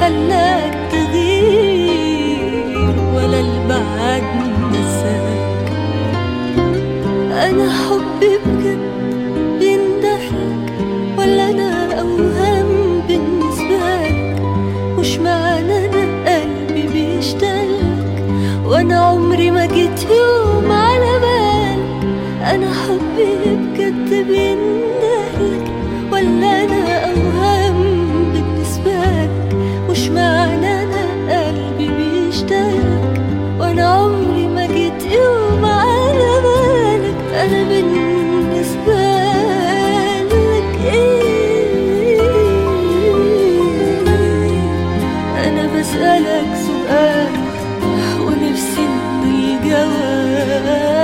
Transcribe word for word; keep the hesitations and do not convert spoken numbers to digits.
خلاك تغير ولا البعد نساك. أنا حبي بجد بيندهلك ولا أنا أوهام بالنسبة لك؟ مش معنى أنا قلبي بيشتاقلك وأنا عمري ما جيت يوم على بالك. أنا حبي بجد بيندهلك ولا أنا أوهام بالنسبة لك؟ مش معنى أنا قلبي بيشتاقلك وأنا عمري ما جيت يوم على بالك. أنا بالنسبة لك إيه؟ أنا بسألك سؤال ونفسي من الجواب.